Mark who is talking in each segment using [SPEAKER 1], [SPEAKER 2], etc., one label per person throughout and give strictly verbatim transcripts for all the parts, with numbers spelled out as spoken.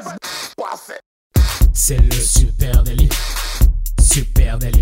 [SPEAKER 1] C'est le super délit. Super délit.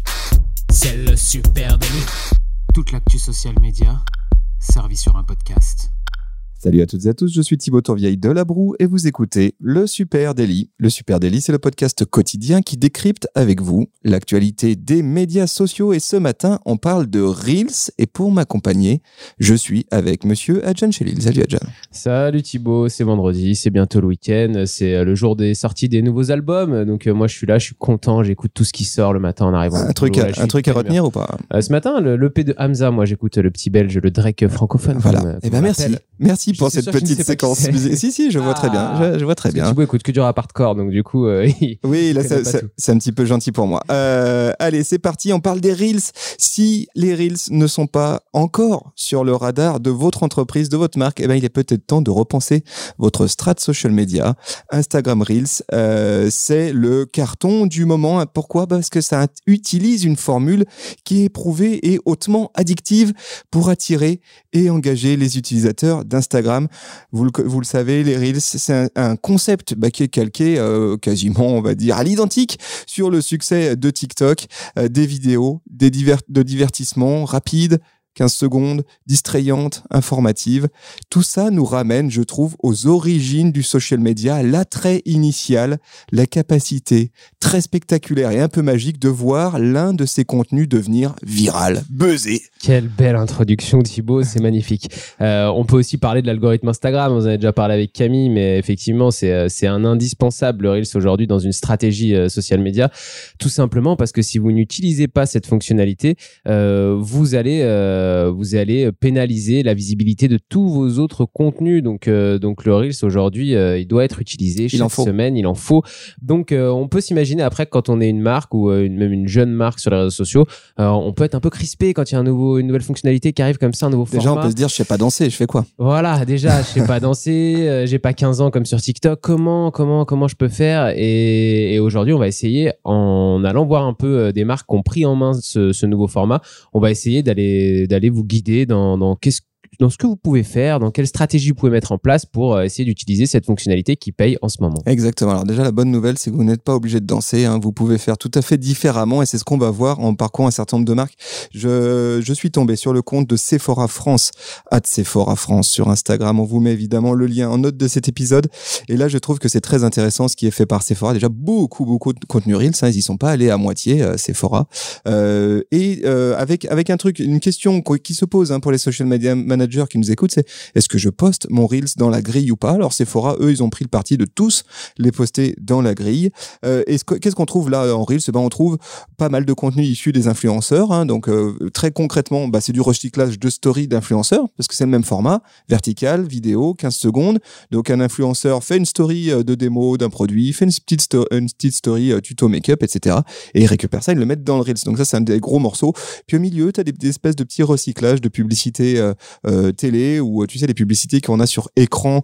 [SPEAKER 1] C'est le super délit. Toute l'actu social média servie sur un podcast.
[SPEAKER 2] Salut à toutes et à tous, je suis Thibaut Tourvieille de La Broue et vous écoutez Le Super Daily. Le Super Daily, c'est le podcast quotidien qui décrypte avec vous l'actualité des médias sociaux et ce matin, on parle de Reels et pour m'accompagner, je suis avec monsieur Adjan Chelil. Salut Adjan.
[SPEAKER 3] Salut Thibaut, c'est vendredi, c'est bientôt le week-end, c'est le jour des sorties des nouveaux albums, donc euh, moi je suis là, je suis content, j'écoute tout ce qui sort le matin en arrivant.
[SPEAKER 2] Un truc,
[SPEAKER 3] boulot,
[SPEAKER 2] à,
[SPEAKER 3] là,
[SPEAKER 2] un truc à retenir
[SPEAKER 3] bien.
[SPEAKER 2] ou pas?
[SPEAKER 3] euh, Ce matin, le, l'E P de Hamza, moi j'écoute le petit belge, le Drake francophone.
[SPEAKER 2] Voilà,
[SPEAKER 3] comme,
[SPEAKER 2] eh ben merci,
[SPEAKER 3] l'appelle.
[SPEAKER 2] merci pour
[SPEAKER 3] Je suis
[SPEAKER 2] cette
[SPEAKER 3] sûr qu'il ne
[SPEAKER 2] petite
[SPEAKER 3] sait pas qui
[SPEAKER 2] séquence.
[SPEAKER 3] c'est.
[SPEAKER 2] Si, si, je vois très bien, je, je vois très
[SPEAKER 3] Parce que
[SPEAKER 2] bien.
[SPEAKER 3] Thibaut écoute que du rap hardcore, donc du coup... Euh, il,
[SPEAKER 2] Oui, là,
[SPEAKER 3] il
[SPEAKER 2] ça,
[SPEAKER 3] connaît pas
[SPEAKER 2] ça,
[SPEAKER 3] tout.
[SPEAKER 2] c'est un petit peu gentil pour moi. Euh, allez, c'est parti, on parle des Reels. Si les Reels ne sont pas encore sur le radar de votre entreprise, de votre marque, eh ben, il est peut-être temps de repenser votre strat social media. Instagram Reels, euh, c'est le carton du moment. Pourquoi? Parce que ça utilise une formule qui est prouvée et hautement addictive pour attirer et engager les utilisateurs d'Instagram. Vous le, vous le savez, les Reels, c'est un, un concept bah, qui est calqué euh, quasiment, on va dire, à l'identique sur le succès de TikTok, euh, des vidéos, des divers, de divertissement rapides, quinze secondes, distrayantes, informatives. Tout ça nous ramène, je trouve, aux origines du social media, l'attrait initial, la capacité très spectaculaire et un peu magique de voir l'un de ces contenus devenir viral, buzzer.
[SPEAKER 3] Quelle belle introduction Thibaut, c'est magnifique. Euh, on peut aussi parler de l'algorithme Instagram, on en a déjà parlé avec Camille, mais effectivement c'est, c'est un indispensable le Reels aujourd'hui dans une stratégie euh, social media, tout simplement parce que si vous n'utilisez pas cette fonctionnalité, euh, vous allez... Euh, vous allez pénaliser la visibilité de tous vos autres contenus. Donc, euh, donc le Reels aujourd'hui, euh, il doit être utilisé
[SPEAKER 2] Il
[SPEAKER 3] chaque
[SPEAKER 2] en faut.
[SPEAKER 3] semaine, il en faut. Donc, euh, on peut s'imaginer après quand on est une marque ou euh, une, même une jeune marque sur les réseaux sociaux, euh, on peut être un peu crispé quand il y a un nouveau, une nouvelle fonctionnalité qui arrive comme ça, un nouveau
[SPEAKER 2] Déjà,
[SPEAKER 3] format.
[SPEAKER 2] on peut se dire, je sais pas danser, je fais quoi?
[SPEAKER 3] Voilà, déjà, je sais pas danser, euh, j'ai pas quinze ans comme sur TikTok. Comment, comment, comment je peux faire? Et, et aujourd'hui, on va essayer, en allant voir un peu euh, des marques qui ont pris en main ce, ce nouveau format, on va essayer d'aller, d'aller vous guider dans, dans qu'est-ce dans ce que vous pouvez faire, dans quelle stratégie vous pouvez mettre en place pour euh, essayer d'utiliser cette fonctionnalité qui paye en ce moment.
[SPEAKER 2] Exactement. Alors déjà, la bonne nouvelle, c'est que vous n'êtes pas obligé de danser. Hein. Vous pouvez faire tout à fait différemment et c'est ce qu'on va voir en parcourant un certain nombre de marques. Je, je suis tombé sur le compte de Sephora France, at Sephora France sur Instagram. On vous met évidemment le lien en note de cet épisode. Et là, je trouve que c'est très intéressant ce qui est fait par Sephora. Déjà, beaucoup, beaucoup de contenu Reels. Hein. Ils y sont pas allés à moitié, euh, Sephora. Euh, et euh, avec, avec un truc, une question qui se pose hein, pour les social media managers qui nous écoutent, c'est est-ce que je poste mon Reels dans la grille ou pas? Alors Sephora, eux, ils ont pris le parti de tous les poster dans la grille. Euh, et ce que, qu'est-ce qu'on trouve là en Reels? Eh ben, on trouve pas mal de contenu issu des influenceurs. Hein, donc euh, très concrètement, bah, c'est du recyclage de stories d'influenceurs parce que c'est le même format, vertical, vidéo, quinze secondes. Donc un influenceur fait une story de démo d'un produit, fait une petite, sto- une petite story euh, tuto make-up, et cetera. Et il récupère ça, il le met dans le Reels. Donc ça, c'est un des gros morceaux. Puis au milieu, tu as des, des espèces de petits recyclages de publicités euh, euh, télé ou tu sais les publicités qu'on a sur écran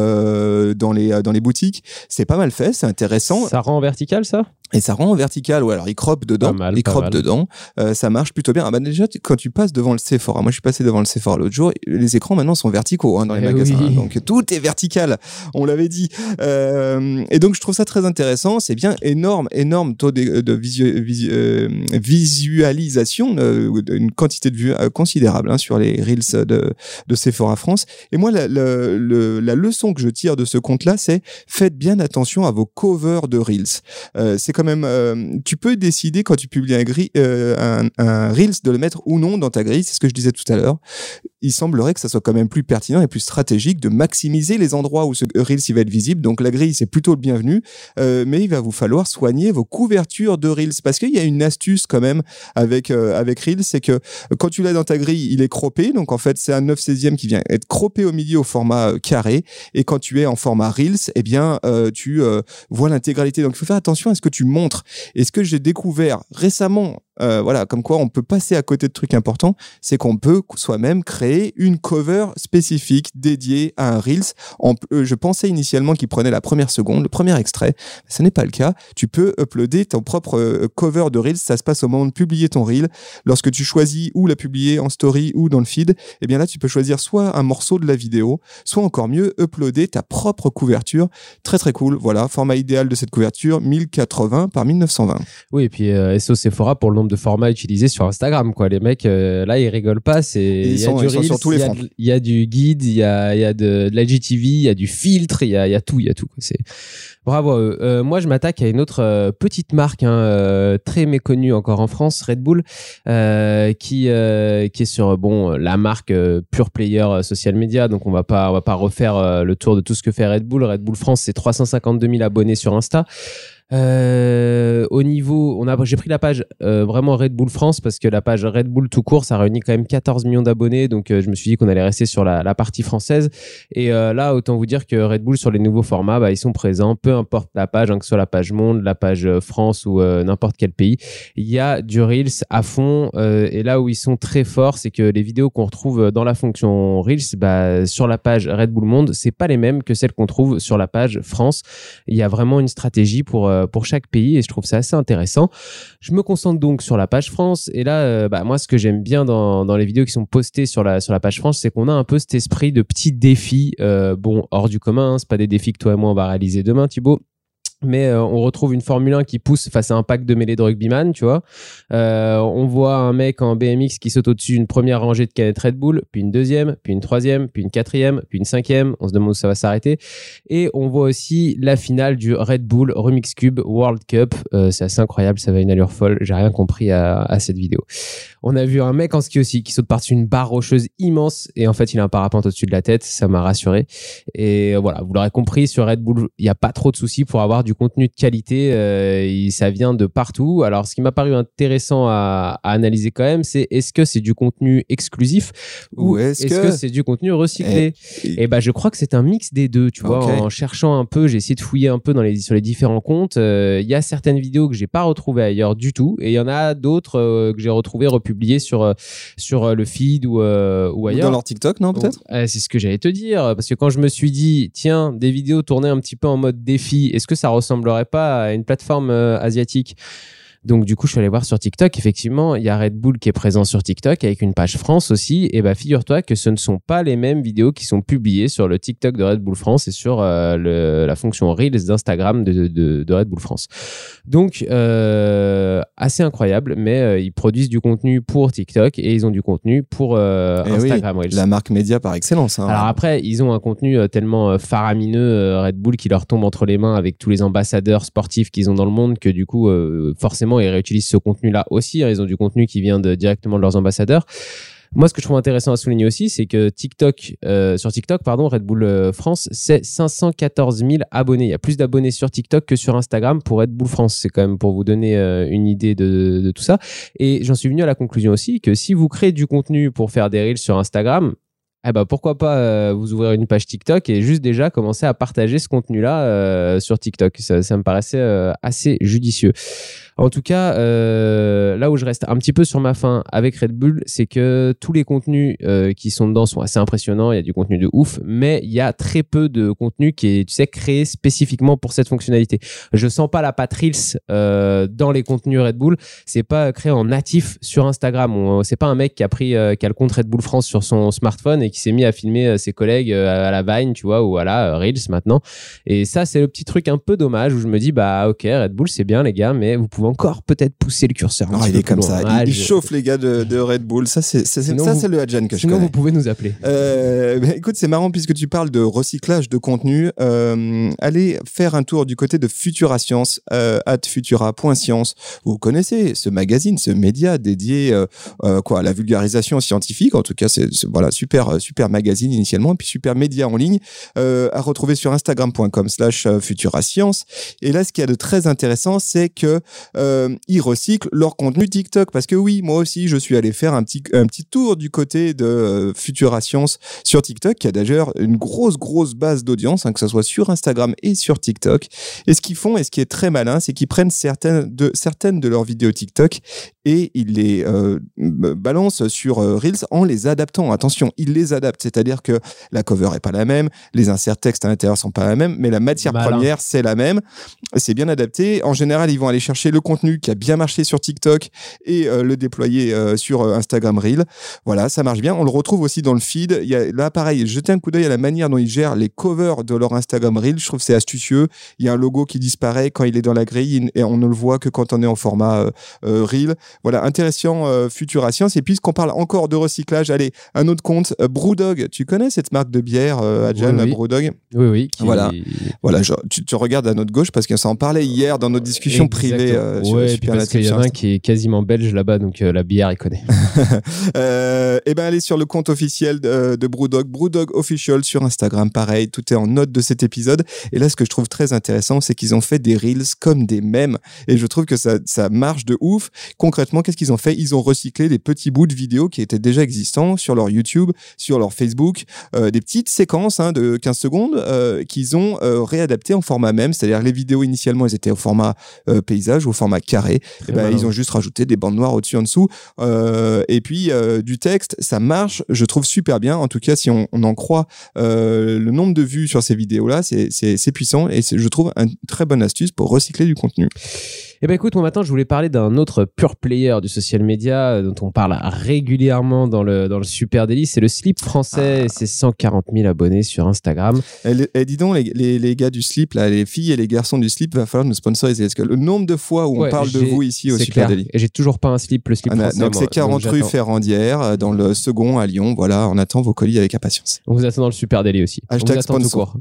[SPEAKER 2] euh, dans les dans les boutiques. C'est pas mal fait, c'est intéressant.
[SPEAKER 3] Ça rend en vertical ça?
[SPEAKER 2] Et ça rend en vertical, ouais. Alors, il crop dedans.
[SPEAKER 3] Pas mal,
[SPEAKER 2] il
[SPEAKER 3] pas
[SPEAKER 2] crop
[SPEAKER 3] mal.
[SPEAKER 2] dedans. Euh, ça marche plutôt bien. Ah bah, déjà, tu- quand tu passes devant le Sephora, moi, je suis passé devant le Sephora l'autre jour, les écrans, maintenant, sont verticaux, hein, dans les
[SPEAKER 3] Eh
[SPEAKER 2] magasins.
[SPEAKER 3] oui.
[SPEAKER 2] Hein. Donc, tout est vertical. On l'avait dit. Euh, et donc, je trouve ça très intéressant. C'est bien énorme, énorme taux de, de visu, visu, euh, visualisation, euh, une quantité de vues euh, considérable, hein, sur les Reels de, de Sephora France. Et moi, la, la, la, la leçon que je tire de ce compte-là, c'est faites bien attention à vos covers de Reels. Euh, c'est quand même, euh, tu peux décider quand tu publies un, gris, euh, un, un Reels de le mettre ou non dans ta grille. C'est ce que je disais tout à l'heure. Il semblerait que ça soit quand même plus pertinent et plus stratégique de maximiser les endroits où ce Reels il va être visible. Donc la grille, c'est plutôt le bienvenu, euh, mais il va vous falloir soigner vos couvertures de Reels parce qu'il y a une astuce quand même avec euh, avec Reels, c'est que quand tu l'as dans ta grille, il est croppé. Donc en fait, c'est un neuf seizième qui vient être croppé au milieu au format euh, carré. Et quand tu es en format Reels, eh bien euh, tu euh, vois l'intégralité. Donc il faut faire attention à ce que tu montres. Et ce que j'ai découvert récemment Euh, voilà, comme quoi on peut passer à côté de trucs importants, c'est qu'on peut soi-même créer une cover spécifique dédiée à un Reels. En, euh, je pensais initialement qu'il prenait la première seconde, le premier extrait. Ce n'est pas le cas. Tu peux uploader ton propre euh, cover de Reels. Ça se passe au moment de publier ton Reel. Lorsque tu choisis où la publier, en story ou dans le feed, eh bien là, tu peux choisir soit un morceau de la vidéo, soit encore mieux, uploader ta propre couverture. Très très cool. Voilà, format idéal de cette couverture, mille quatre-vingts par mille neuf cent vingt.
[SPEAKER 3] Oui, et puis euh, S O Sephora pour le nombre de formats utilisés sur Instagram, quoi. Les mecs, euh, là, ils rigolent pas. C'est il y a du Reels, il y a, il y a du guide, il y a, il y a de, de la G T V, il y a du filtre, il y a, il y a tout, il y a tout. Quoi. C'est bravo à eux. Euh, moi, je m'attaque à une autre euh, petite marque, hein, euh, très méconnue encore en France, Red Bull, euh, qui euh, qui est sur bon la marque euh, pure player euh, social media. Donc, on va pas on va pas refaire euh, le tour de tout ce que fait Red Bull. Red Bull France, c'est trois cent cinquante-deux mille abonnés sur Insta. Euh, au niveau, on a, j'ai pris la page euh, vraiment Red Bull France parce que la page Red Bull tout court, ça réunit quand même quatorze millions d'abonnés, donc euh, je me suis dit qu'on allait rester sur la, la partie française. Et euh, là, autant vous dire que Red Bull sur les nouveaux formats, bah, ils sont présents, peu importe la page, hein, que ce soit la page Monde, la page France ou euh, n'importe quel pays, il y a du Reels à fond. Euh, et là où ils sont très forts, c'est que les vidéos qu'on retrouve dans la fonction Reels, bah, sur la page Red Bull Monde, c'est pas les mêmes que celles qu'on trouve sur la page France. Il y a vraiment une stratégie pour euh, pour chaque pays et je trouve ça assez intéressant. Je me concentre donc sur la page France et là, euh, bah, moi, ce que j'aime bien dans, dans les vidéos qui sont postées sur la, sur la page France, c'est qu'on a un peu cet esprit de petits défis, euh, bon, hors du commun, hein, c'est pas des défis que toi et moi on va réaliser demain, Thibaut. Mais euh, on retrouve une Formule un qui pousse face à un pack de mêlée de rugbyman, tu vois. Euh, on voit un mec en B M X qui saute au-dessus d'une première rangée de canettes Red Bull, puis une deuxième, puis une troisième, puis une quatrième, puis une cinquième. On se demande où ça va s'arrêter. Et on voit aussi la finale du Red Bull Remix Cube World Cup. Euh, c'est assez incroyable, ça va à une allure folle. J'ai rien compris à, à cette vidéo. On a vu un mec en ski aussi qui saute par-dessus une barre rocheuse immense et en fait il a un parapente au-dessus de la tête. Ça m'a rassuré. Et voilà, vous l'aurez compris, sur Red Bull, il n'y a pas trop de soucis pour avoir du contenu de qualité, euh, et ça vient de partout. Alors ce qui m'a paru intéressant à, à analyser quand même, c'est est-ce que c'est du contenu exclusif ou, ou est-ce, est-ce que... que c'est du contenu recyclé. Et, et ben je crois que c'est un mix des deux, tu vois. Okay. En cherchant un peu, j'ai essayé de fouiller un peu dans les, sur les différents comptes. Il euh, y a certaines vidéos que j'ai pas retrouvées ailleurs du tout et il y en a d'autres euh, que j'ai retrouvées republiées sur, euh, sur le feed ou, euh, ou ailleurs.
[SPEAKER 2] Ou dans leur TikTok, non, peut-être.
[SPEAKER 3] Donc, euh, c'est ce que j'allais te dire, parce que quand je me suis dit tiens, des vidéos tournées un petit peu en mode défi, est-ce que ça ressemblerait pas à une plateforme euh, asiatique? Donc du coup, je suis allé voir sur TikTok. Effectivement, il y a Red Bull qui est présent sur TikTok avec une page France aussi. Et bah, figure-toi que ce ne sont pas les mêmes vidéos qui sont publiées sur le TikTok de Red Bull France et sur euh, le, la fonction Reels d'Instagram de, de, de Red Bull France. Donc, euh, assez incroyable, mais euh, ils produisent du contenu pour TikTok et ils ont du contenu pour euh, Instagram
[SPEAKER 2] oui,
[SPEAKER 3] Reels.
[SPEAKER 2] La marque média par excellence. Hein.
[SPEAKER 3] Alors après, ils ont un contenu euh, tellement euh, faramineux, euh, Red Bull, qui leur tombe entre les mains avec tous les ambassadeurs sportifs qu'ils ont dans le monde, que du coup, euh, forcément, ils réutilisent ce contenu-là aussi. Ils ont du contenu qui vient de, directement de leurs ambassadeurs. Moi, ce que je trouve intéressant à souligner aussi, c'est que TikTok, euh, sur TikTok, pardon, Red Bull euh, France, c'est cinq cent quatorze mille abonnés. Il y a plus d'abonnés sur TikTok que sur Instagram pour Red Bull France. C'est quand même pour vous donner euh, une idée de, de tout ça. Et j'en suis venu à la conclusion aussi que si vous créez du contenu pour faire des reels sur Instagram, eh ben pourquoi pas euh, vous ouvrir une page TikTok et juste déjà commencer à partager ce contenu-là euh, sur TikTok. Ça, ça me paraissait euh, assez judicieux. En tout cas, euh, là où je reste un petit peu sur ma faim avec Red Bull, c'est que tous les contenus euh, qui sont dedans sont assez impressionnants. Il y a du contenu de ouf, mais il y a très peu de contenu qui est, tu sais, créé spécifiquement pour cette fonctionnalité. Je sens pas la patte Reels euh, dans les contenus Red Bull. C'est pas créé en natif sur Instagram. On, c'est pas un mec qui a pris, euh, qui a le compte Red Bull France sur son smartphone et qui s'est mis à filmer euh, ses collègues euh, à la Vine, tu vois, ou à la euh, Reels maintenant. Et ça, c'est le petit truc un peu dommage où je me dis, bah ok, Red Bull, c'est bien les gars, mais vous pouvez encore peut-être pousser le curseur.
[SPEAKER 2] Oh, il est comme ça. Ah, il, il chauffe les gars de, de Red Bull. Ça, c'est, c'est, sinon, ça, vous, c'est le Adjan que je connais.
[SPEAKER 3] Sinon, vous pouvez nous appeler.
[SPEAKER 2] Euh, bah, écoute, c'est marrant puisque tu parles de recyclage de contenu. Euh, allez faire un tour du côté de Futura Science, euh, at futura point science. Vous connaissez ce magazine, ce média dédié euh, euh, quoi, à la vulgarisation scientifique. En tout cas, c'est, c'est voilà super, Super Magazine initialement, et puis Super Média en ligne, euh, à retrouver sur instagram point com slash Futura Science. Et là, ce qu'il y a de très intéressant, c'est que euh, ils recyclent leur contenu TikTok, parce que oui, moi aussi, je suis allé faire un petit un petit tour du côté de euh, Futura Science sur TikTok, qui a d'ailleurs une grosse grosse base d'audience, hein, que ce soit sur Instagram et sur TikTok. Et ce qu'ils font, et ce qui est très malin, c'est qu'ils prennent certaines de certaines de leurs vidéos TikTok et ils les euh, balancent sur euh, Reels en les adaptant. Attention, ils les adaptent, c'est-à-dire que la cover est pas la même, les inserts textes à l'intérieur sont pas la même, mais la matière malin. Première, c'est la même. C'est bien adapté. En général, ils vont aller chercher le contenu qui a bien marché sur TikTok et euh, le déployer euh, sur euh, Instagram Reel. Voilà, ça marche bien. On le retrouve aussi dans le feed. Il y a, là, pareil, jetez un coup d'œil à la manière dont ils gèrent les covers de leur Instagram Reel. Je trouve que c'est astucieux. Il y a un logo qui disparaît quand il est dans la grille et on ne le voit que quand on est en format euh, euh, Reel. Voilà, intéressant, euh, Futura Science. Et puisqu'on parle encore de recyclage, allez, un autre compte, euh, Brewdog. Tu connais cette marque de bière, euh, Adjan,
[SPEAKER 3] oui, oui.
[SPEAKER 2] Brewdog?
[SPEAKER 3] Oui, oui. Qui...
[SPEAKER 2] Voilà, voilà. Je, tu, tu regardes à notre gauche parce qu'on s'en parlait hier dans notre discussion
[SPEAKER 3] Exactement.
[SPEAKER 2] privée euh, sur
[SPEAKER 3] ouais,
[SPEAKER 2] Super
[SPEAKER 3] parce qu'il y en a un qui est quasiment belge là-bas, donc euh, la bière, il connaît.
[SPEAKER 2] euh, et ben allez sur le compte officiel de, de Brewdog, Brewdog Official sur Instagram, pareil, tout est en note de cet épisode. Et là, ce que je trouve très intéressant, c'est qu'ils ont fait des reels comme des mèmes, et je trouve que ça, ça marche de ouf. Concrètement, qu'est-ce qu'ils ont fait? Ils ont recyclé des petits bouts de vidéos qui étaient déjà existants sur leur YouTube, sur leur Facebook, euh, des petites séquences hein, de quinze secondes euh, qu'ils ont euh, réadaptées en format mème, c'est-à-dire les vidéos initialement, elles étaient au format euh, paysage ou au format carré. Et ben, ils ont juste rajouté des bandes noires au-dessus, en dessous, euh, et puis euh, du texte. Ça marche, je trouve super bien. En tout cas, si on, on en croit euh, le nombre de vues sur ces vidéos-là, c'est, c'est, c'est puissant et c'est, je trouve une très bonne astuce pour recycler du contenu.
[SPEAKER 3] Eh ben écoute, moi maintenant je voulais parler d'un autre pure player du social media dont on parle régulièrement dans le, dans le Super Daily, c'est le Slip français ah. et ses cent quarante mille abonnés sur Instagram.
[SPEAKER 2] Et, et dis donc, les, les, les gars du Slip, là, les filles et les garçons du Slip, il va falloir nous sponsoriser. Parce que le nombre de fois où ouais, on parle de vous ici au Super Daily.
[SPEAKER 3] Et j'ai toujours pas un slip, le Slip ah, français.
[SPEAKER 2] Donc moi, c'est quarante rue Ferrandière, dans le second à Lyon. Voilà, on attend vos colis avec impatience.
[SPEAKER 3] On vous attend dans le Super Daily aussi.
[SPEAKER 2] Hashtag sponsor.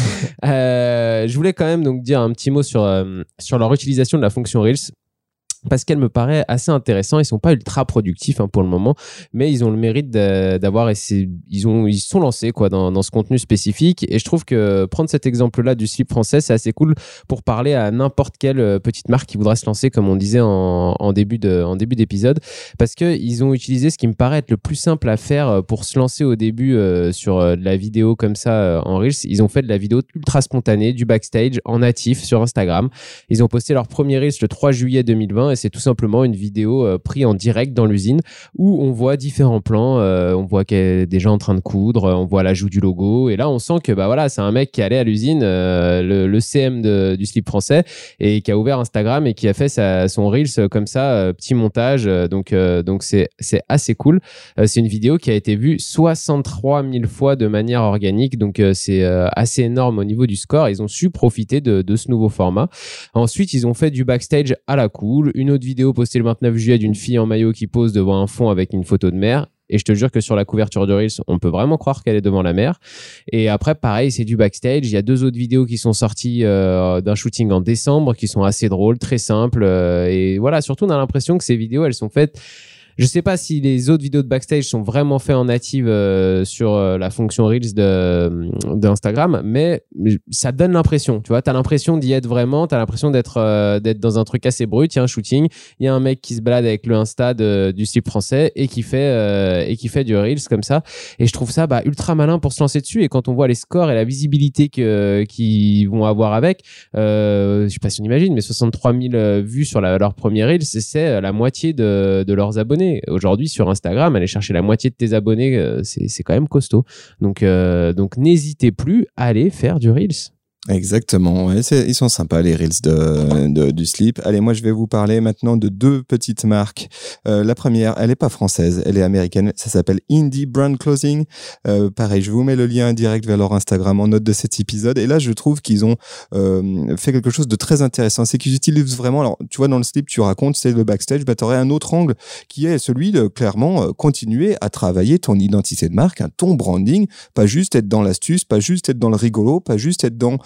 [SPEAKER 3] euh, je voulais quand même donc dire un petit mot sur, euh, sur leur utilisation de la fonction Reels, parce qu'elle me paraît assez intéressant. Ils sont pas ultra productifs hein, pour le moment, mais ils ont le mérite de, d'avoir essayé, ils ont ils se sont lancés quoi dans, dans ce contenu spécifique. Et je trouve que prendre cet exemple-là du slip français, c'est assez cool pour parler à n'importe quelle petite marque qui voudrait se lancer, comme on disait en, en début de en début d'épisode, parce que ils ont utilisé ce qui me paraît être le plus simple à faire pour se lancer au début euh, sur euh, de la vidéo comme ça euh, en Reels. Ils ont fait de la vidéo ultra spontanée, du backstage en natif sur Instagram. Ils ont posté leur premier Reels le trois juillet deux mille vingt. Et c'est tout simplement une vidéo euh, prise en direct dans l'usine où on voit différents plans, euh, on voit qu'il y a des gens en train de coudre, on voit l'ajout du logo et là on sent que bah voilà, c'est un mec qui est allé à l'usine, euh, le, le C M de, du slip français et qui a ouvert Instagram et qui a fait sa, son Reels comme ça, euh, petit montage, euh, donc, euh, donc c'est, c'est assez cool. Euh, c'est une vidéo qui a été vue soixante-trois mille fois de manière organique, donc euh, c'est euh, assez énorme au niveau du score. Ils ont su profiter de, de ce nouveau format. Ensuite, ils ont fait du backstage à la cool, une autre vidéo postée le vingt-neuf juillet d'une fille en maillot qui pose devant un fond avec une photo de mer. Et je te jure que sur la couverture de Reels, on peut vraiment croire qu'elle est devant la mer. Et après, pareil, c'est du backstage. Il y a deux autres vidéos qui sont sorties euh, d'un shooting en décembre qui sont assez drôles, très simples. Euh, et voilà, surtout, on a l'impression que ces vidéos, elles sont faites... Je sais pas si les autres vidéos de backstage sont vraiment faites en native euh, sur euh, la fonction Reels de, d'Instagram, mais ça donne l'impression, tu vois, t'as l'impression d'y être vraiment, t'as l'impression d'être, euh, d'être dans un truc assez brut. Il y a un shooting, il y a un mec qui se balade avec le Insta de, du slip français et qui fait, euh, et qui fait du Reels comme ça. Et je trouve ça bah, ultra malin pour se lancer dessus. Et quand on voit les scores et la visibilité que, qu'ils vont avoir avec, euh, je sais pas si on imagine, mais soixante-trois mille vues sur la, leur premier Reels, c'est, c'est la moitié de, de leurs abonnés. Aujourd'hui, sur Instagram, aller chercher la moitié de tes abonnés, euh, c'est, c'est quand même costaud. Donc, euh, donc n'hésitez plus à aller faire du Reels.
[SPEAKER 2] Exactement, ouais, c'est, ils sont sympas les Reels de, de, du slip. Allez, moi je vais vous parler maintenant de deux petites marques. Euh, la première, elle est pas française, elle est américaine, ça s'appelle Indie Brand Clothing. Euh, pareil, je vous mets le lien direct vers leur Instagram en note de cet épisode. Et là, je trouve qu'ils ont euh, fait quelque chose de très intéressant. C'est qu'ils utilisent vraiment, alors tu vois dans le slip, tu racontes, c'est le backstage, bah, tu aurais un autre angle qui est celui de clairement euh, continuer à travailler ton identité de marque, hein, ton branding, pas juste être dans l'astuce, pas juste être dans le rigolo, pas juste être dans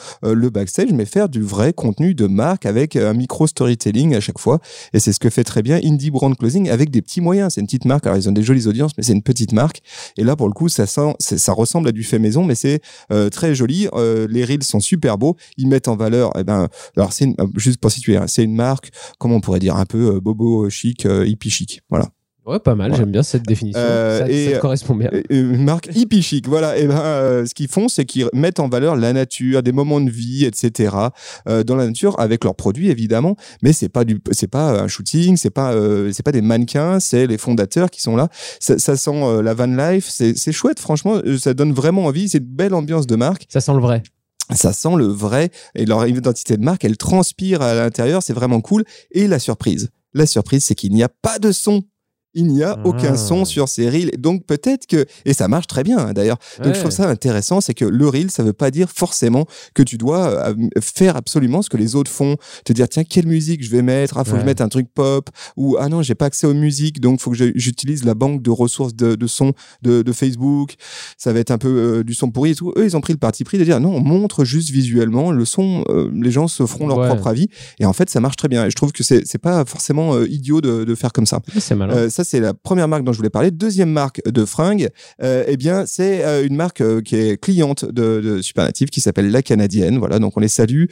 [SPEAKER 2] euh, le backstage, mais faire du vrai contenu de marque avec un micro-storytelling à chaque fois. Et c'est ce que fait très bien Indie Brand Closing avec des petits moyens. C'est une petite marque. Alors, ils ont des jolies audiences, mais c'est une petite marque. Et là, pour le coup, ça sent, ça ressemble à du fait maison, mais c'est euh, très joli. Euh, les reels sont super beaux. Ils mettent en valeur, eh ben, alors c'est une, juste pour situer, hein, c'est une marque, comment on pourrait dire, un peu euh, bobo chic, euh, hippie chic. Voilà.
[SPEAKER 3] Ouais, pas mal, voilà. J'aime bien cette définition. Euh, ça, et, ça te correspond bien.
[SPEAKER 2] Une marque hippie chic, voilà. Et ben, euh, ce qu'ils font, c'est qu'ils mettent en valeur la nature, des moments de vie, et cetera. Euh, dans la nature, avec leurs produits évidemment, mais c'est pas du, c'est pas un shooting, c'est pas, euh, c'est pas des mannequins, c'est les fondateurs qui sont là. Ça, ça sent euh, la van life, c'est, c'est chouette, franchement, ça donne vraiment envie. C'est une belle ambiance de marque.
[SPEAKER 3] Ça sent le vrai.
[SPEAKER 2] Ça sent le vrai et leur identité de marque, elle transpire à l'intérieur, c'est vraiment cool. Et la surprise, la surprise, c'est qu'il n'y a pas de son. Il n'y a aucun ah. son sur ces reels. Donc peut-être que, et ça marche très bien hein, d'ailleurs, donc ouais. je trouve ça intéressant, c'est que le reel, ça veut pas dire forcément que tu dois euh, faire absolument ce que les autres font, te dire tiens quelle musique je vais mettre, ah faut ouais. que je mette un truc pop, ou ah non j'ai pas accès aux musiques, donc faut que je, j'utilise la banque de ressources de, de son de, de Facebook, ça va être un peu euh, du son pourri et tout. Eux ils ont pris le parti pris de dire non on montre juste visuellement le son, euh, les gens se feront leur ouais. propre avis, et en fait ça marche très bien, et je trouve que c'est, c'est pas forcément euh, idiot de, de faire comme ça.
[SPEAKER 3] C'est malin.
[SPEAKER 2] Euh, ça c'est la première marque dont je voulais parler. Deuxième marque de fringues, euh, eh bien, c'est euh, une marque euh, qui est cliente de, de Supernative qui s'appelle La Canadienne. Voilà, donc on les salue.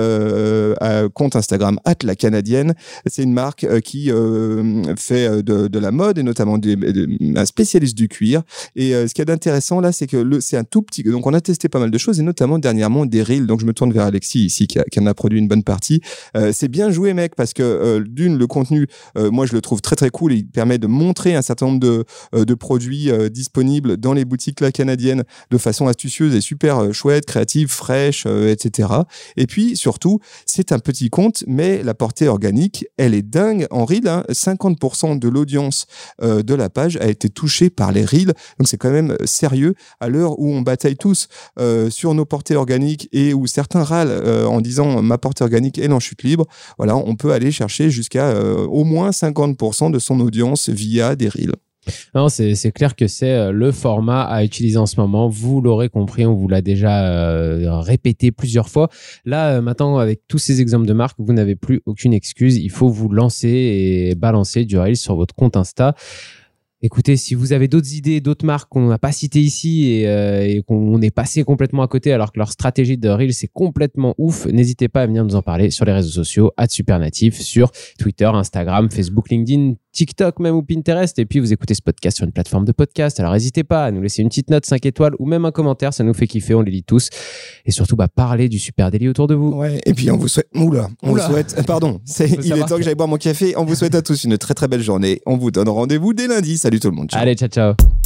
[SPEAKER 2] Euh, à compte Instagram at La Canadienne. C'est une marque euh, qui euh, fait de, de la mode et notamment des, de, un spécialiste du cuir. Et euh, ce qu'il y a d'intéressant là, c'est que le, c'est un tout petit. Donc on a testé pas mal de choses et notamment dernièrement des reels. Donc je me tourne vers Alexis ici qui, a, qui en a produit une bonne partie. Euh, c'est bien joué, mec, parce que euh, d'une, le contenu, euh, moi je le trouve très très cool. Et il permet de montrer un certain nombre de, euh, de produits euh, disponibles dans les boutiques La Canadienne de façon astucieuse et super euh, chouette, créative, fraîche, euh, et cetera. Et puis surtout, c'est un petit compte, mais la portée organique, elle est dingue en reel. Hein. cinquante pour cent de l'audience euh, de la page a été touchée par les reels. Donc c'est quand même sérieux à l'heure où on bataille tous euh, sur nos portées organiques et où certains râlent euh, en disant ma portée organique est en chute libre. Voilà, on peut aller chercher jusqu'à euh, au moins cinquante pour cent de son audience via des reels.
[SPEAKER 3] Non, c'est, c'est clair que c'est le format à utiliser en ce moment. Vous l'aurez compris, on vous l'a déjà euh, répété plusieurs fois. Là, euh, maintenant, avec tous ces exemples de marques, vous n'avez plus aucune excuse. Il faut vous lancer et balancer du reel sur votre compte Insta. Écoutez, si vous avez d'autres idées, d'autres marques qu'on n'a pas citées ici et, euh, et qu'on est passé complètement à côté alors que leur stratégie de reel c'est complètement ouf, n'hésitez pas à venir nous en parler sur les réseaux sociaux, at Supernative, sur Twitter, Instagram, Facebook, LinkedIn, TikTok même ou Pinterest. Et puis vous écoutez ce podcast sur une plateforme de podcast, alors n'hésitez pas à nous laisser une petite note cinq étoiles ou même un commentaire, ça nous fait kiffer, on les lit tous. Et surtout, bah, parlez du Super Daily autour de vous.
[SPEAKER 2] Ouais, et puis on vous souhaite, oula, on Oula. vous souhaite, pardon, c'est, il est temps que j'aille boire mon café. On vous souhaite à tous une très très belle journée. On vous donne rendez-vous dès lundi. Salut tout le monde. Ciao.
[SPEAKER 3] Allez, ciao, ciao.